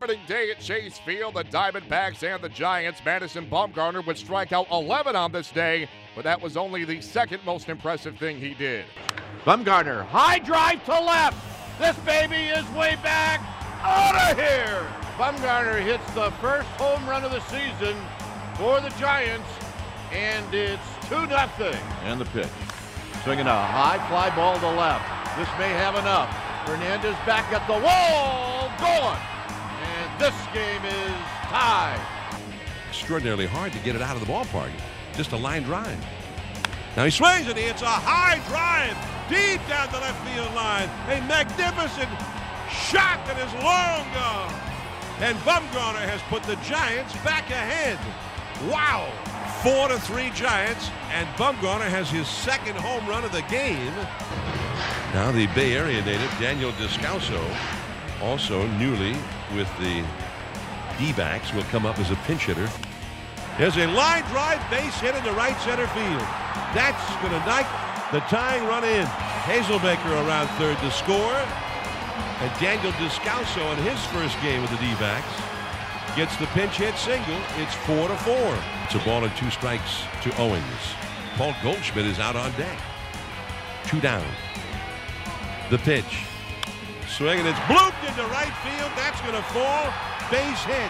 opening day at Chase Field, the Diamondbacks and the Giants. Madison Bumgarner would strike out 11 on this day, but that was only the second most impressive thing he did. Bumgarner, high drive to left. This baby is way back. Out of here! Bumgarner hits the first home run of the season for the Giants, and it's 2-0. And the pitch. Swinging a high fly ball to left. This may have enough. Hernandez back at the wall, going. And this game is tied. Extraordinarily hard to get it out of the ballpark. Just a line drive. Now he swings and he hits a high drive deep down the left field line. A magnificent shot that is long gone. And Bumgarner has put the Giants back ahead. Wow! 4-3 Giants, and Bumgarner has his second home run of the game. Now the Bay Area native Daniel Descalso, also newly with the D-backs, will come up as a pinch hitter. There's a line drive base hit into right center field. That's going to knock the tying run in. Hazelbaker around third to score. And Daniel Descalso in his first game with the D-backs gets the pinch hit single. It's 4-4. It's a ball and 2 strikes to Owens. Paul Goldschmidt is out on deck. 2 down. The pitch. Swing, and it's blooped into right field. That's going to fall. Base hit.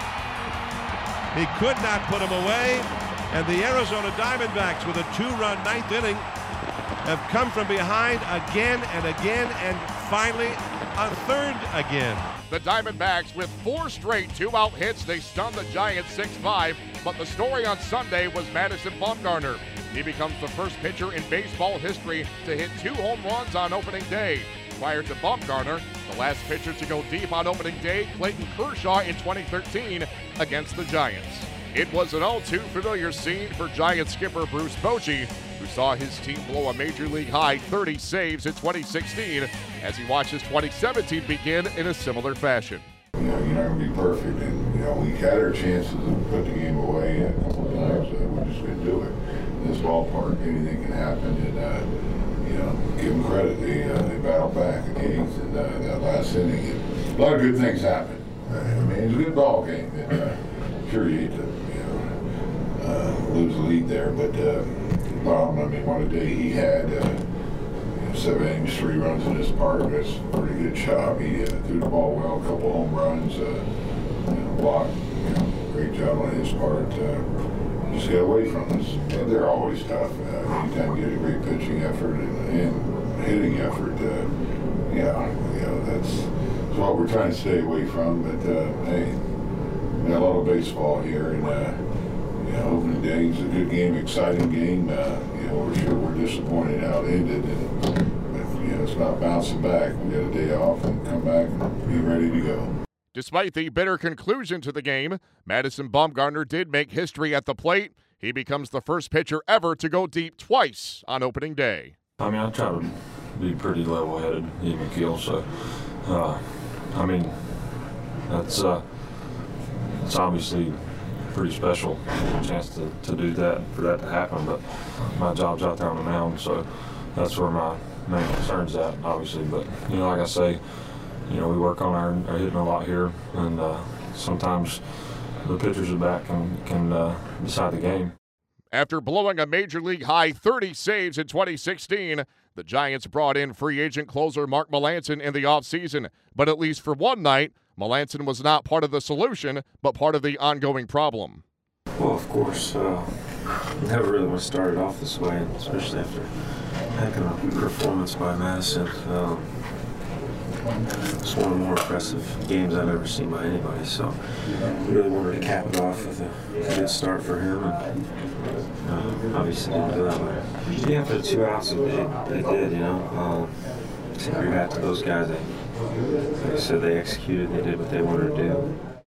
He could not put him away. And the Arizona Diamondbacks, with a 2-run 9th inning, have come from behind again and again, and finally a third again. The Diamondbacks, with 4 straight 2-out hits, they stunned the Giants 6-5. But the story on Sunday was Madison Bumgarner. He becomes the first pitcher in baseball history to hit 2 home runs on opening day. Prior to Bumgarner, the last pitcher to go deep on opening day, Clayton Kershaw in 2013 against the Giants. It was an all-too familiar scene for Giants skipper Bruce Bochy, who saw his team blow a major league high 30 saves in 2016 as he watches 2017 begin in a similar fashion. You're not going to be perfect, and we had our chances to put the game away a couple of times. We just couldn't do it. In this ballpark, anything can happen, and give them credit. They battled back against in that last inning. A lot of good things happened. It was a good ball game. Sure, you hate to lose the lead there, but what a day he had. 7 innings, 3 runs in his part. That's a pretty good job. He threw the ball well, a couple home runs, blocked. Great job on his part. Just get away from us. They're always tough. Anytime you get a great pitching effort and hitting effort, that's what we're trying to stay away from. But hey, we got a lot of baseball here, and opening day is a good game, exciting game. We're sure we're disappointed how it ended, but it's not bouncing back. We got a day off and come back and be ready to go. Despite the bitter conclusion to the game, Madison Bumgarner did make history at the plate. He becomes the first pitcher ever to go deep twice on opening day. I try to be pretty level-headed, even keel. So, it's obviously pretty special chance to do that, for that to happen. But my job's out there on the mound, so that's where my main concern's at, obviously. But like I say, we work on our hitting a lot here, and sometimes the pitchers are back and can decide the game. After blowing a major league high 30 saves in 2016, the Giants brought in free agent closer Mark Melancon in the offseason. But at least for one night, Melancon was not part of the solution, but part of the ongoing problem. Well, of course, never really want to start it off this way, especially after having a performance by Madison. It's one of the more impressive games I've ever seen by anybody, so we really wanted to cap it off with a good start for him, and obviously didn't do that. But yeah, for the 2 outs, they did, tip your hat to those guys. Like I said, they executed, they did what they wanted to do.